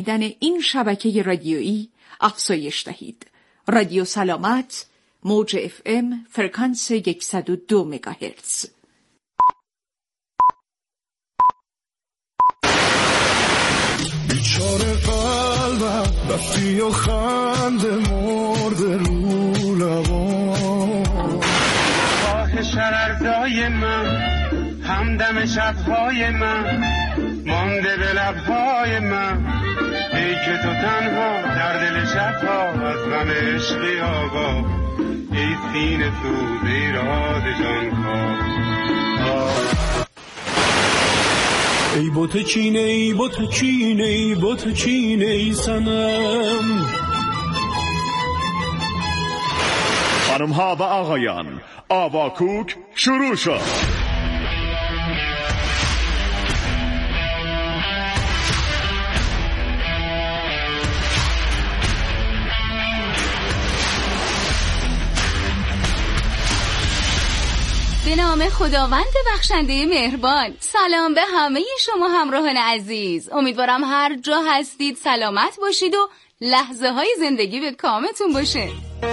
شنیدن این شبکه رادیویی افزایش دهید. رادیو سلامت، موج FM فرکانس 102 مگاهرتز. بیچاره قلبم رفتی و خنده مرده رو لبام، آه شررزای من، همدم شبهای من، مانده به لبهای من، ای که تو تنها در دل شبها از غم عشقی آگاه، ای سینه سوز ایراد جانکاه. ای بت چینه ای بت چینه ای بت چینه ای صنم. خانم ها و آقایان، آواکوک شروع شد. به نام خداوند بخشنده مهربان. سلام به همه شما همراهان عزیز. امیدوارم هر جا هستید سلامت باشید و لحظه های زندگی به کامتون باشه.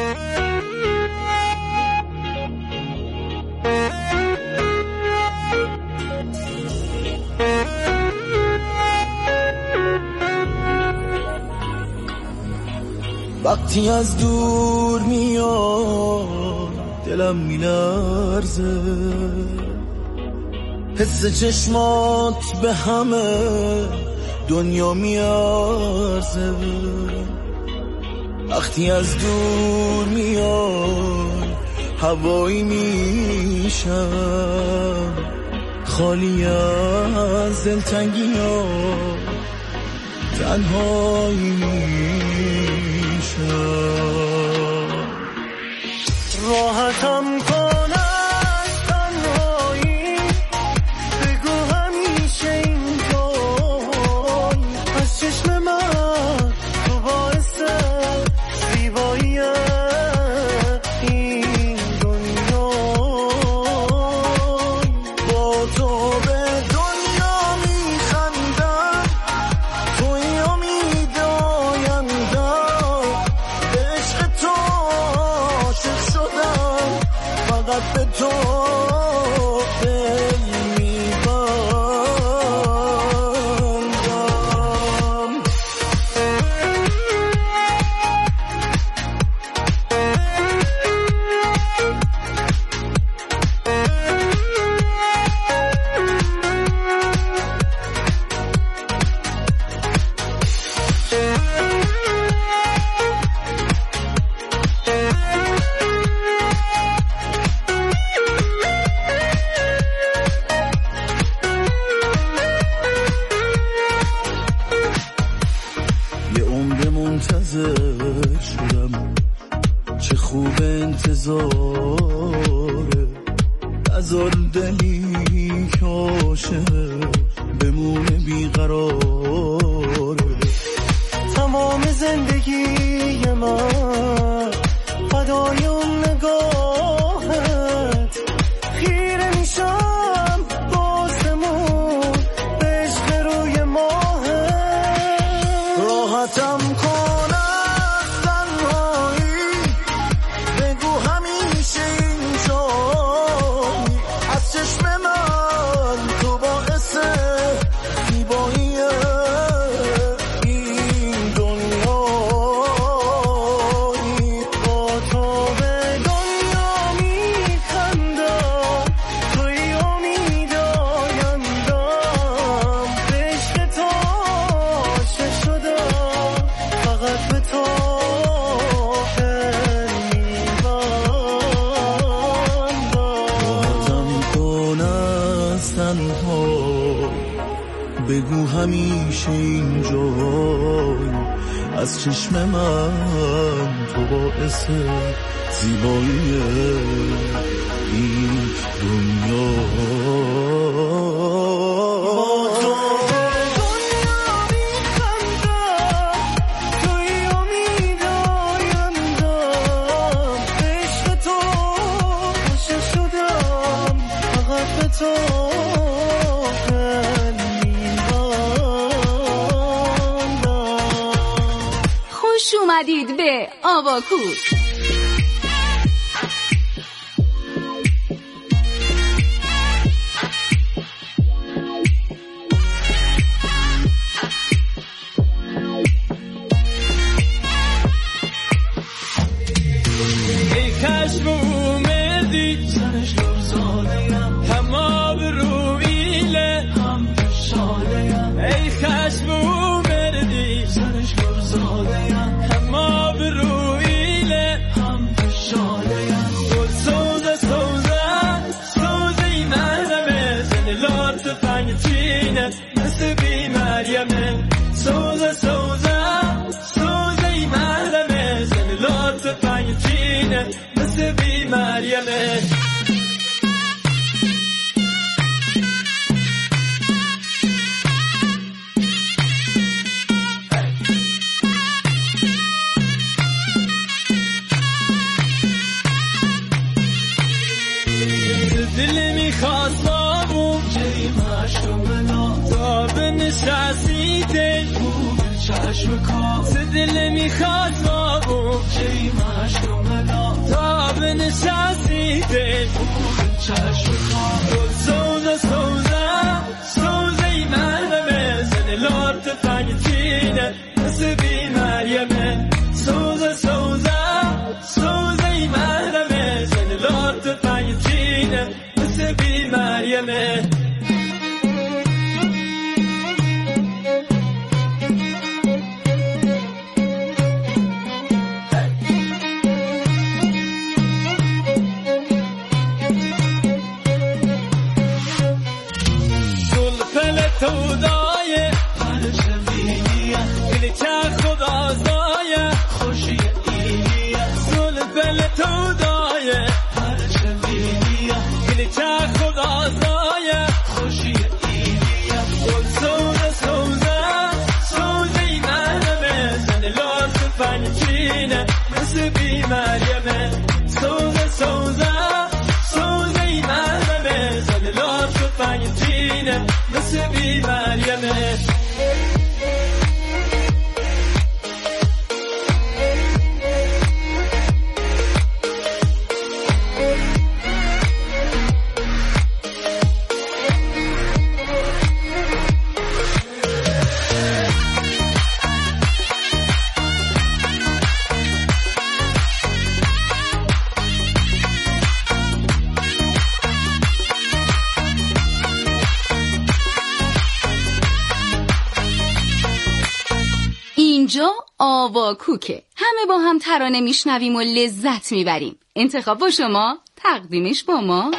وقتی از دور میاد دلم میلرزه، حس چشمات به همه دنیا میارزه. وقتی از دور میاد هوایی میشم، خالی از دلتنگی ها تنهایی میشم. راحتم کن از تنهایی، بگو همیشه اینطور از چشم من تو باعث زیبایی این دنیا. با تو به دنیا میخندم، توی امید آیندم، به عشق تو عاشق شدم، فقط به تو دل میبندم. یه عمر منتظر شدم، چه خوب انتظاره، نذار دلی که عاشق بمونه بیقراره. تمام زندگی من فدای اون نگاهت، خیره میشم بازمون به عشق روی ماهت. راحتم کن از تنهایی، بگو همیشه اینجایی از چشم من تو باعث زیبایی این دنیایی. با تو به دنیا میخندم، توی امید آیندم، به عشق تو عاشق شدم، فقط به تو دل میبندم. راحتم کن از تنها، بگو همیشه اینجایی از چشم من تو باعث زیبایی این دنیا. خوش اومدید به آواکوک. دل میخواد بابو کی مشرومنا تا به نشستی دل چشم خواب سوزه سوزه سوزه مرمه زن لارت فنگتینه نسبی مریمه سوزه سوزه سوزه مرمه زن لارت فنگتینه نسبی مریمه اینجا آواکوکه، همه با هم ترانه میشنویم و لذت میبریم. انتخاب با شما، تقدیمش با ما.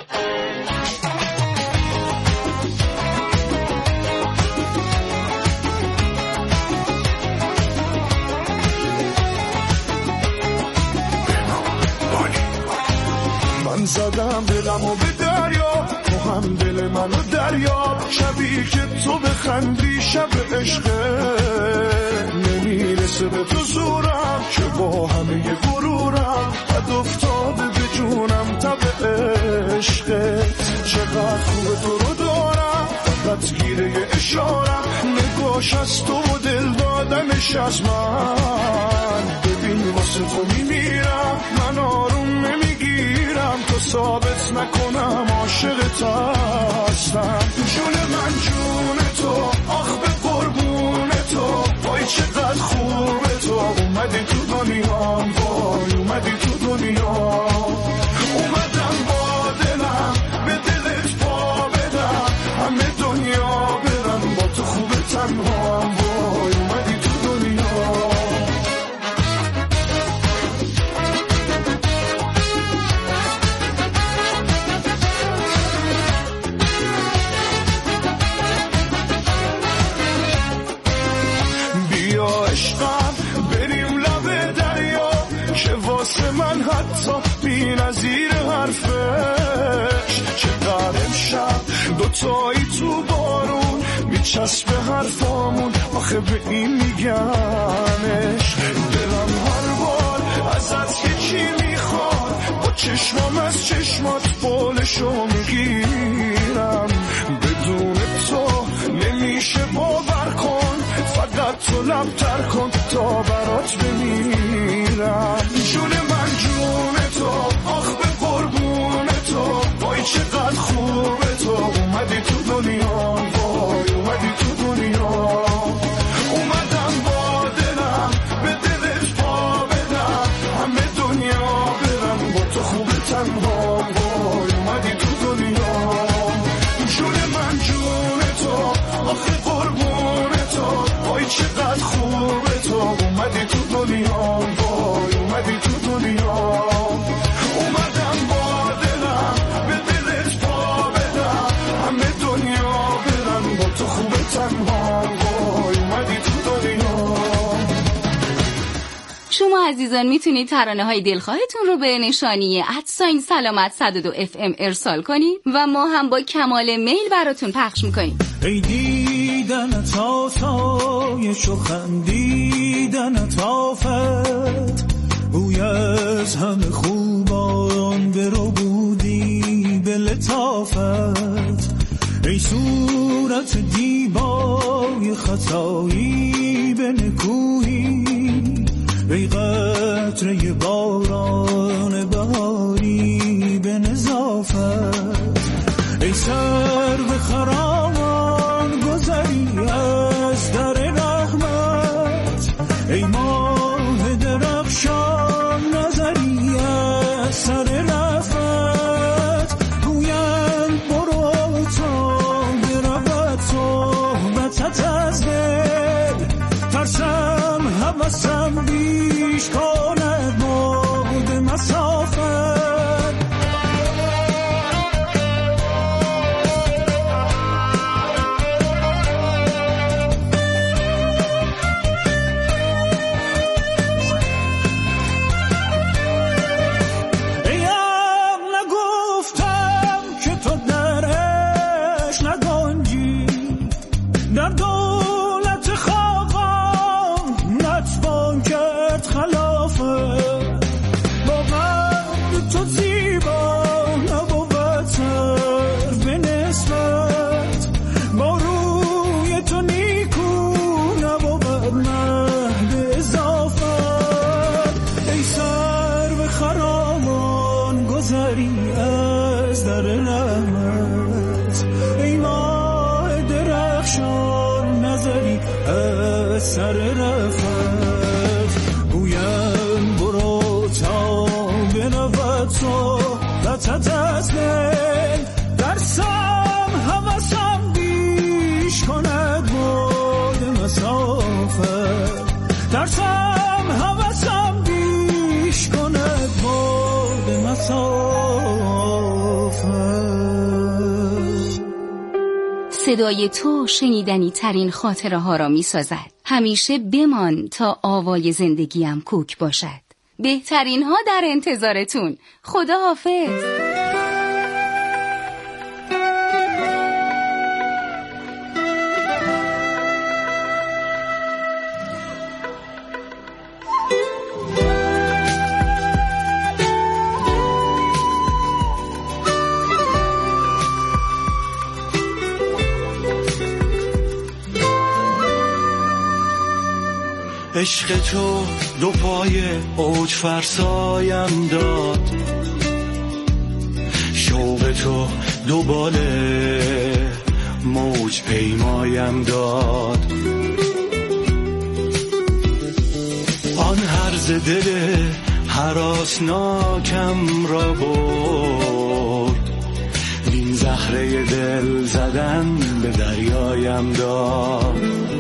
من زدم دلمو به دریا، تو هم دل منو دریا، شبی که تو بخندی شب عشقه، نمیرسه به تو زورم که با همه غرورم بد افتاده به جونم تب عشقت. چقدر خوبه تو رو دارم، فقط گیره اشارم، نگاش از تو و دل دادنش از من. ببین واسه تو میمیرم، من آروم نمیگیرم تو ثابت نکنم عاشقت هستم. جون من جون تو، آخ به قربون تو، وای چقدر خوبه تو، اومدی تو دنیا، وای اومدی تو دنیا. اومدم با دلم به دلت پا بدم، همه دنیا برم با تو خوبه تنها، وای اومدی تو دنیا. بریم لب دریا که واسه من حتی بی نظیر حرفش. چقدر امشب دوتایی تو بارون میچسبه حرفامون، آخه به این میگنش. دلم هر بار ازت یکی میخواد، با چشمام از چشمات بالشو میگیرم. بدون تو نمیشه باور کن، فقط تو تو لبتر کن تا برات بمیرم. جون من جون تو، آخ به قربون تو، وای چقدر خوبه تو، اومدی تو دنیا، وای اومدی تو دنیا. اومدم با دلم به دلت پا بدم، همه دنیا برم با تو خوبه تنها، وای اومدی تو دنیا. جون من جون تو، آخه قربون تو، وای چقدر خوبه تو، اومدی تو دنیا، وای اومدی تو دنیا. اومدم با دلم به دلت پا بدم، همه دنیا برن با تو خوبه تنها، وای اومدی تو دنیا. شما عزیزان میتونید ترانه های دلخواهتون رو به نشانی @سلامت 102 FM ارسال کنید و ما هم با کمال میل براتون پخش میکنیم. ای دیدنت آسایش و خندیدنت آفت، بوی از همه خوبان برو بودی به لطافت. ای صورت دیبای خطایی به نکویی، ای قطره باران بهاری به نظافت. ای سر به خرامان گذری از در رحمت، ای ماه درخشان نظری از سر رفت. گویند برو تا برود صحبتت از دل، ترسم حوثم بیش کند باد مسافت. سر رفت گویم برو تا برود صحبتت از دل، درسم حوثم بیش کند باد مسافت. درسم حوثم بیش کند باد مسافت. صدای تو شنیدنی ترین خاطره ها را می سازد. همیشه بمان تا آوای زندگیم کوک باشد. بهترین ها در انتظارتون. خدا حافظ. عشق تو دو پای اوج فرسایم داد، شوق تو دو باله موج پیمایم داد. آن هرز دل هراسناکم را برد، این زهره دل زدن به دریایم داد.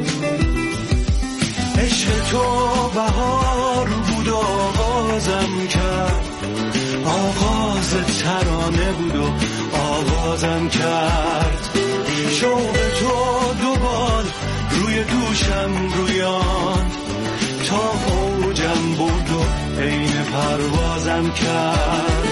عشق تو بهار بود و آغازم کرد، آغاز ترانه بود و آغازم کرد. شوق تو دو بال روی دوشم رویان، تا اوجم بود و عین پروازم کرد.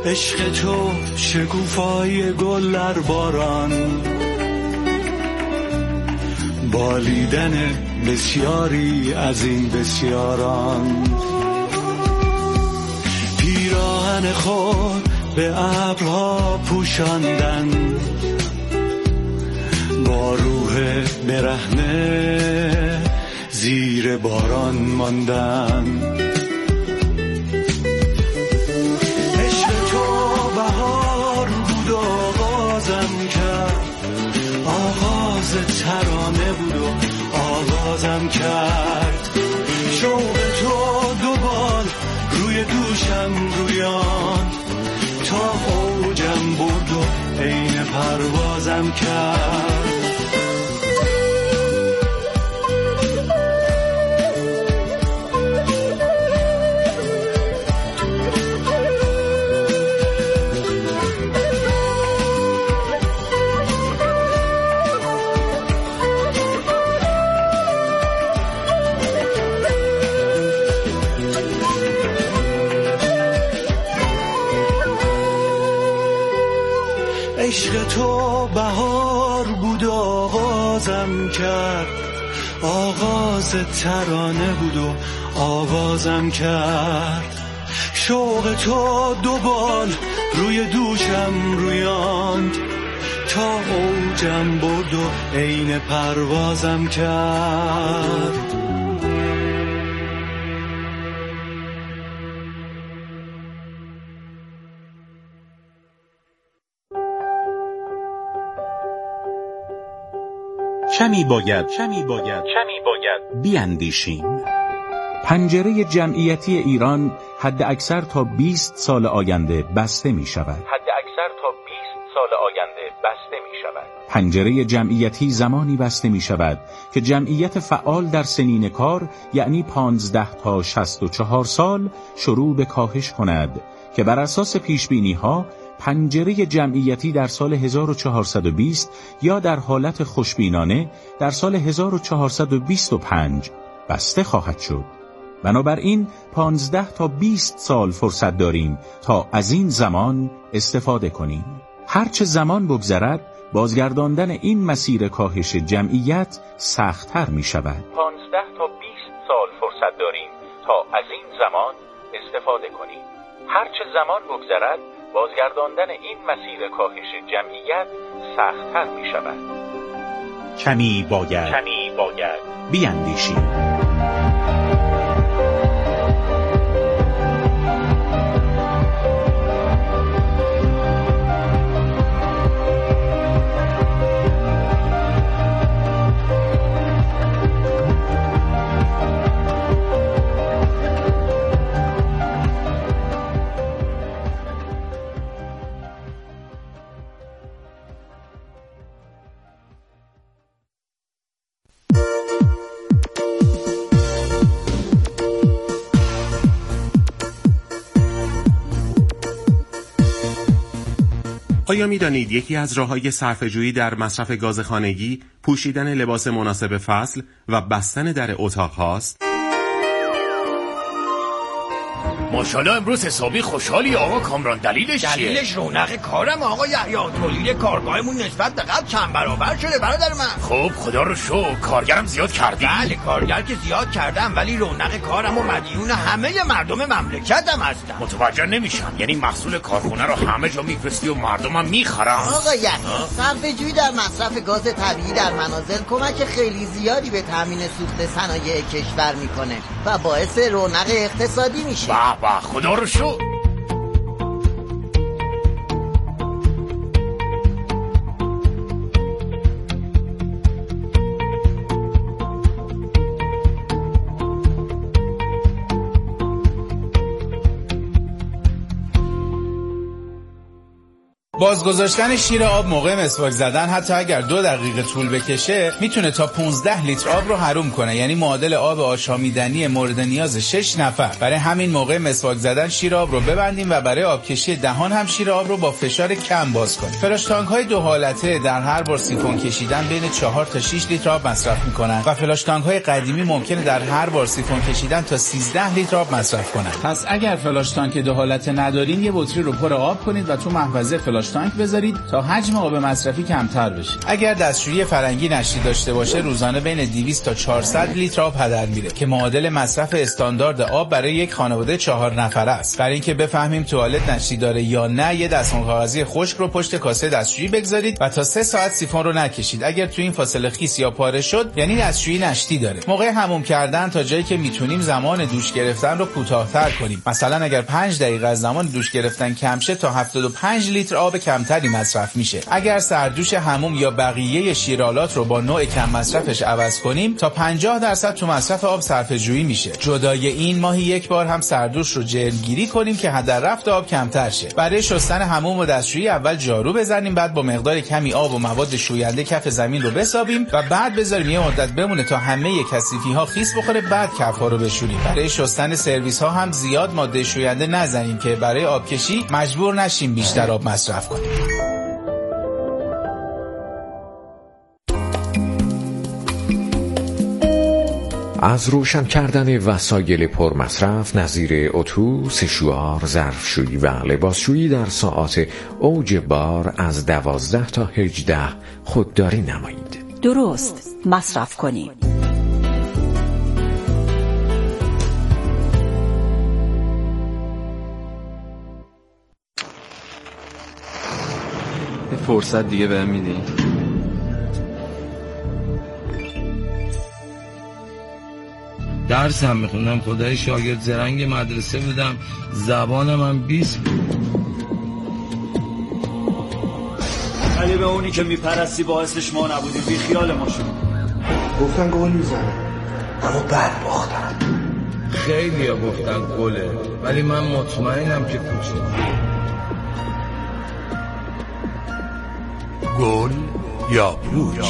عشق تو شکوفای گل در باران، بالیدن بسیاری از این بسیاران، پیراهن خود به ابرها پوشاندن، با روح برهنه زیر باران ماندن. عشق تو بهار بود و آغازم کرد، آغاز ترانه بود و آغازم کرد. شوق تو دوبال روی دوشم رویان، تا اوجم برد و عین پروازم کرد. عشق تو بهار بود و آغازم کرد، آغاز ترانه بود و آوازم کرد. شوق تو دوبال روی دوشم رویاند، تا اوجم برد و عین پروازم کرد. کمی باید بیاندیشیم. پنجره جمعیتی ایران حد اکثر تا 20 سال آینده بسته می شود. پنجره جمعیتی زمانی بسته می شود که جمعیت فعال در سنین کار، یعنی 15 تا 64 سال، شروع به کاهش کند که بر اساس پیشبینی ها پنجره جمعیتی در سال 1420 یا در حالت خوشبینانه در سال 1425 بسته خواهد شد. بنابراین 15 تا 20 سال فرصت داریم تا از این زمان استفاده کنیم. هرچه زمان بگذرد بازگرداندن این مسیر کاهش جمعیت سخت‌تر می شود. 15 تا 20 سال فرصت داریم تا از این زمان استفاده کنیم. هرچه زمان بگذرد بازگرداندن این مسیر کاهش جمعیت سخت‌تر می شود. کمی باید بیاندیشیم. آیا می‌دانید یکی از راه‌های صرفه‌جویی در مصرف گاز خانگی پوشیدن لباس مناسب فصل و بستن در اتاق هاست؟ ماشاءالله امروز حسابی خوشحالی آقا کامران. دلیلش چیه؟ دلیلش رونق کارم آقا یحیی. تولید کارگاهمون نسبت به قبل چند برابر شده برادر من. خب خدا رو شکر. کارگرم زیاد کردی؟ بله کارگر که زیاد کردم، ولی رونق کارم و مدیون همه مردم مملکتم هستم. متوجه نمیشم، یعنی محصول کارخونه رو همه جا میفرستی و مردم هم میخرن؟ آقا یحیی صرفه‌جویی در مصرف گاز طبیعی در منازل کمک خیلی زیادی به تامین سوخت صنایع کشور میکنه و باعث رونق اقتصادی میشه. خدا رو شکر. بازگذاشتن شیر آب موقع مسواک زدن حتی اگر 2 دقیقه طول بکشه میتونه تا 15 لیتر آب رو حروم کنه، یعنی معادل آب آشامیدنی مورد نیاز 6 نفر. برای همین موقع مسواک زدن شیر آب رو ببندیم و برای آبکشی دهان هم شیر آب رو با فشار کم باز کنیم. فلاش تانک های 2 حالته در هر بار سیفون کشیدن بین 4 تا 6 لیتر آب مصرف میکنن و فلاش تانک های قدیمی ممکنه در هر بار سیفون کشیدن تا 13 لیتر آب مصرف کنن. پس اگر فلاش تانک 2 حالته ندارین، یه بطری رو پر آب کنید و تو محفظه فلاش تانک بذارید تا حجم آب مصرفی کمتر بشه. اگر دستشویی فرنگی نشتی داشته باشه، روزانه بین 200 تا 400 لیتر آب هدر میره که معادل مصرف استاندارد آب برای یک خانواده 4 نفره است. برای اینکه بفهمیم توالت نشتی داره یا نه، یه دستمال کاغذی خشک رو پشت کاسه دستشویی بگذارید و تا 3 ساعت سیفون رو نکشید. اگر تو این فاصله خیس یا پاره شد، یعنی دستشویی نشتی داره. موقع حموم کردن تا جایی که میتونیم زمان دوش گرفتن رو کوتاه‌تر کنیم. مثلا اگر 5 دقیقه از زمان دوش گرفتن کم شه، تا 75 لیتر آب کمتری مصرف میشه. اگر سردوش حموم یا بقیه شیرالات رو با نوع کم مصرفش عوض کنیم، تا 50% تو مصرف آب صرفه‌جویی میشه. جدای این، ماهی 1 بار هم سردوش رو جلگیری کنیم که هدر رفت آب کمتر شه. برای شستن حموم و دستشویی اول جارو بزنیم، بعد با مقدار کمی آب و مواد شوینده کف زمین رو بسابیم و بعد بذاریم یه مدت بمونه تا همه کثیفی‌ها خیس بخوره، بعد کف‌ها رو بشوریم. برای شستن سرویس‌ها هم زیاد ماده شوینده نزنیم که برای آبکشی مجبور نشیم بیشتر آب مصرف کنیم. از روشن کردن وسایل پرمصرف نظیر اتو، سشوار، ظرفشویی و لباسشویی در ساعات اوج بار از 12 تا 18 خودداری نمایید. درست مصرف کنید. فرصت دیگه بهم میدی؟ درس هم میخوندم، خدای شاگرد زرنگ مدرسه بودم، زبانم هم 20 بود. علی به اونی که میپرستی باعثش ما نبودیم، بی خیال ما شد. گفتن گل میزنه اما بد باختن. خیلی ها گفتن گله، ولی من مطمئنم که کوچه. گل یا پوچ؟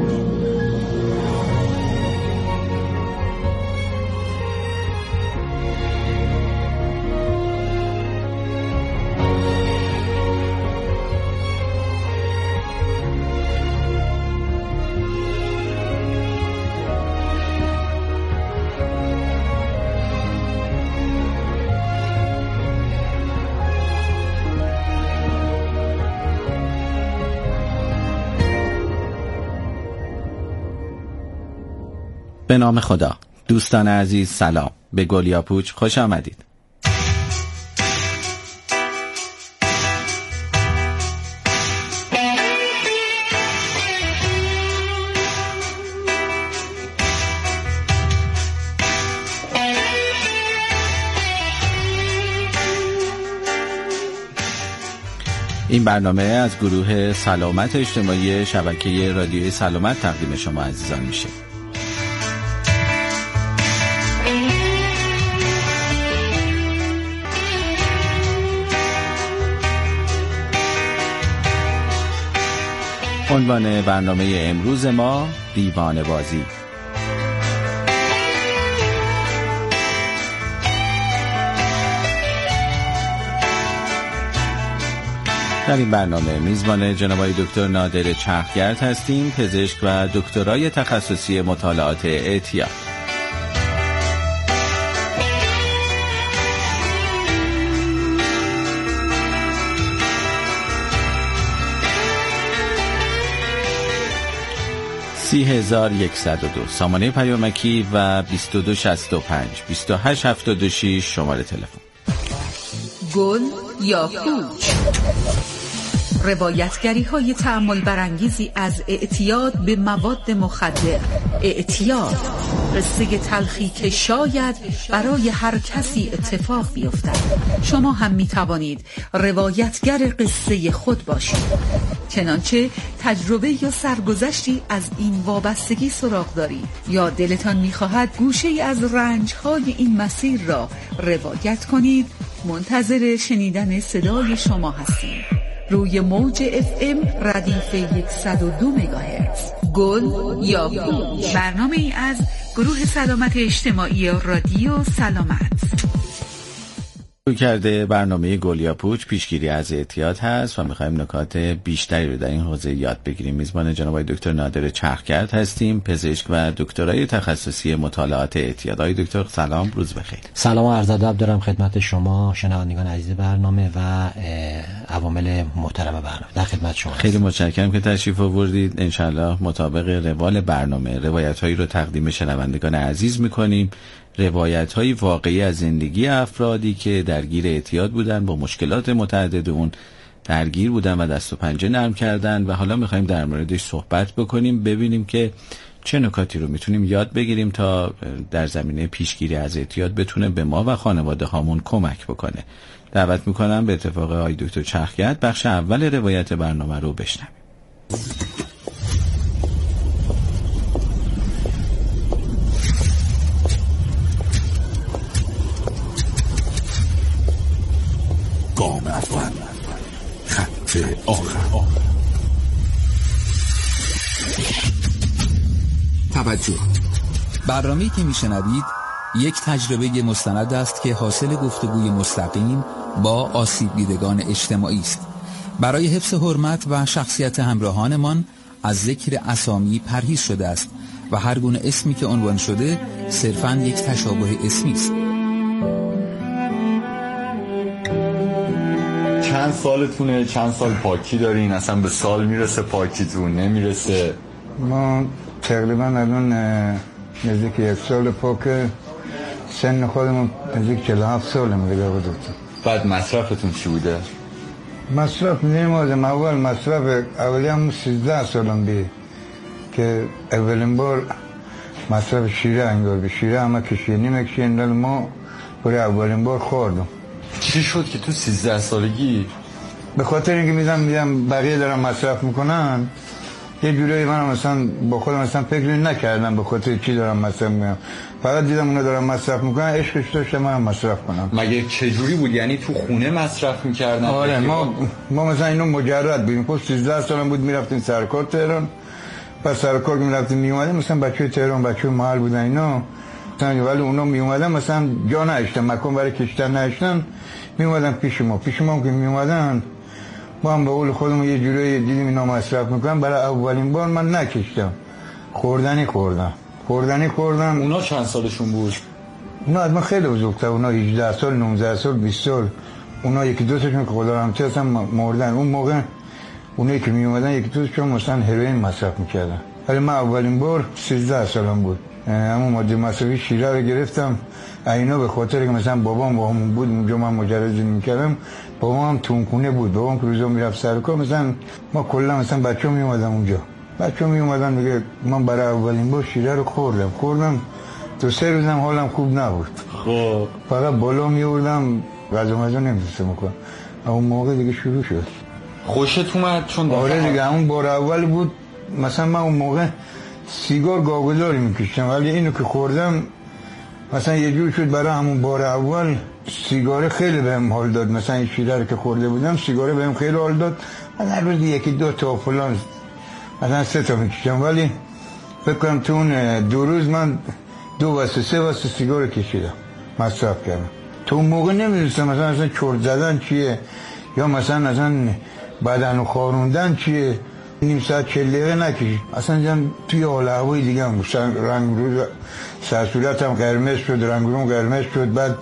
به نام خدا. دوستان عزیز سلام. به گل یا پوچ خوش آمدید. این برنامه از گروه سلامت اجتماعی شبکه رادیوی سلامت تقدیم شما عزیزان میشه. عنوان برنامه امروز ما دیوانه بازی. در این برنامه میزبان جناب آقای دکتر نادر چرخگرد هستیم، پزشک و دکترای تخصصی مطالعات اعتیاد. (30,102) سامانه پیامکی و 2265 2876 شماره تلفن. گل یا پوچ، روایتگری های تأمل برانگیزی از اعتیاد به مواد مخدر. اعتیاد، قصه تلخی که شاید برای هر کسی اتفاق بیفتد. شما هم می توانید روایتگر قصه خود باشید. چنانچه تجربه یا سرگذشتی از این وابستگی سراغ دارید یا دلتان می خواهد گوشه از رنج‌های این مسیر را روایت کنید، منتظر شنیدن صدای شما هستیم. روی موج FM ردیف 102 مگاهرتز. گل یا پوچ، برنامه ای از گروه سلامت اجتماعی رادیو سلامت. کرده برنامه گل یا پوچ پیشگیری از اعتیاد هست و میخوایم نکات بیشتری رو در این حوزه یاد بگیریم. میزبان جناب آقای دکتر نادر چرخگرد هستیم، پزشک و دکترای تخصصی مطالعات اعتیاد. آقای دکتر سلام، روز بخیر. سلام و عرض ادب دارم خدمت شما شنوندگان عزیز برنامه و عوامل محترم برنامه. در خدمت شما. خیلی متشکرم که تشریف آوردید. انشالله مطابق روال برنامه روایت‌هایی رو تقدیم شنوندگان عزیز می‌کنیم، روایت‌های واقعی از زندگی افرادی که درگیر اعتیاد بودن، با مشکلات متعدد اون درگیر بودن و دست و پنجه نرم کردن و حالا می‌خوایم در موردش صحبت بکنیم، ببینیم که چه نکاتی رو میتونیم یاد بگیریم تا در زمینه پیشگیری از اعتیاد بتونه به ما و خانواده هامون کمک بکنه. دعوت میکنم به اتفاق آقای دکتر چرخگرد بخش اول روایت برنامه رو بشنویم. گام اول، خط آخر. توجه، برنامه‌ای که میشنوید یک تجربه مستند است که حاصل گفتگوی مستقیم با آسیب دیدگان اجتماعی است. برای حفظ حرمت و شخصیت همراهانمان از ذکر اسامی پرهیز شده است و هر گونه اسمی که عنوان شده صرفاً یک تشابه اسمی است. چند سالتونه؟ چند سال پاکی دارین؟ اصلا به سال میرسه پاکیتون؟ نمیرسه؟ ما تقریبا الان نزدیک 1 سال پاک، سن خودمون نزدیک 47 ساله دیگه بود. بعد مصرفتون چی بوده؟ مصرف نمیدونم. اول مصرف اولی هم 13 سالم بی که اولین بار مصرف شیره انگار به شیره همه کشیه نمیکشین، ما برای اولین بار خوردم. چی شد که تو 13 سالگی؟ به خاطر اینکه میدم بقیه دارن مصرف میکنن، یه جوری من مثلا با خودم مثلا فکر نکردم به خاطر چی دارم مصرف میکنم، فقط دیدم اونا دارن مصرف میکنن، عشقش داشتم من مصرف کنم. مگه چه جوری بود؟ یعنی تو خونه مصرف میکردن؟ آره، ما مثلا اینو مجرد بودیم. خب 13 سالم بود، میرفتیم سرکار تهران، پس سرکار که میرفتیم میومدیم، مثلا بچه تهران بچه محل بودن اینا، مثلا ولی اونا میومدن مثلا جا نشتن، مکان برای کشتن نشتن، میومدن پیش ما که میومدن ما هم به قول خودمون یه جوری دیدیم اینا مصرف میکنن. برای اولین بار من نکشتم، خوردنی خوردم. اونا چند سالشون بود؟ اونا از من خیلی بزرگتر، اونا 18 سال 19 سال 20 سال. اونا یکی دو تاشون که خدا رحمتش اصلا مردن. اون موقع اونایی که میومدن یکی دو تاشون مثلا هروئین مصرف میکردن، ولی من اولین بار 13 سالم بود. اما ماده مصرفی شیره رو گرفتم. اینا به خاطر که مثلا بابام با همون بود اونجا من مجرد میکردم، بابام هم تونکونه بود، بابام که روزا میرفت سر کار، مثلا ما کلا مثلا بچه‌ها میومدن اونجا، میگه من برای اولین بار شیره رو خوردم 2-3 روزم حالم خوب نبود. خب فقط بالا میوردم، غذا نمی‌دونستم میکنم. اون موقع دیگه شروع شد. خوشت اومد؟ چون آره دیگه اون بار اول بود. مثلا من اون موقع سیگار گاگلاری میکشتم، ولی اینو که خوردم مثلا یه جور شد. برای همون بار اول سیگار خیلی بهم حال داد. مثلا این شیره رو که خورده بودم سیگار بهم خیلی حال داد. من هر روز 1-2 تا فلان مثلا 3 تا میکشم، ولی فکر کنم تو اون 2 روز من 2 واسه 3 واسه سیگار کشیدم، مصرف کردم. تو اون موقع نمیدونستم مثلا چرت زدن چیه یا مثلا بدن و خاروندن چیه. نیم ساعت 40 دقیقه نکشید، اصلا دیدم توی حال هوای دیگه هم رنگ روز سرصورتم قرمز شد، رنگ روم قرمز شد. بعد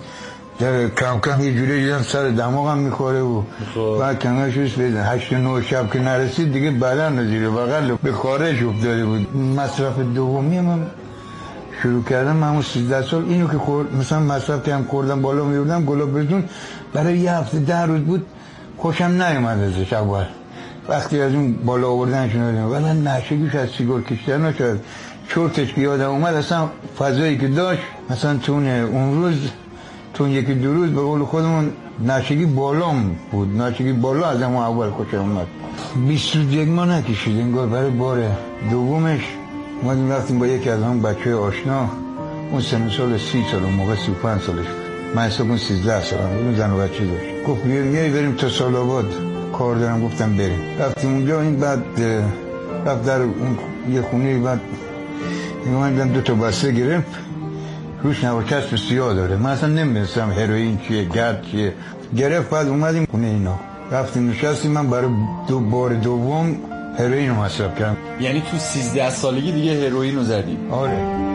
کم یه جوری دیدم سر دماغم میخوره و بعد کمش بزن 8-9 شب که نرسید دیگه بدن رو زیر بغل به خارج افتاده بود. مصرف دومی من شروع کردم، من همون 13 سال اینو که مثلا مصرف کردم، خوردم بالا میوردم گلاب بزون، برای یه هفته 10 روز بود، خوشم نیومد ازش اول. وقتی از اون بالا آوردنشون دیدم، ولی نشگیش از سیگار کشیدن نشد. چرتش که یادم اومد، اصلا فضایی که داشت مثلا تو اون روز، تو 1-2 روز به قول خودمون نشگی بالام بود، نشگی بالا از همون اول خوشم اومد. 20 روز یک ما نکشید انگار. برای بار دومش اومدیم رفتیم با یکی از همون بچه آشنا، اون سن سال 30 سال، اون موقع 35 سالش بود، من حساب 13 سالم بود، اون زن و بچه داشت. گفت بیاریم بریم تا سال‌آباد کار دارم، گفتم بریم. رفتیم اونجا، این بعد رفت در اون یه خونه، بعد من دیدم 2 تا بسته گرفت، روش نواکسب سیاه داره. من اصلا نمیدونستم هروئین چیه، گرد چیه. گرفت، بعد اومدیم خونه اینا، رفتیم نشستیم. من برای بار دوم هروئین رو مصرف کردم. یعنی تو 13 سالگی دیگه هروئین رو زدیم؟ آره.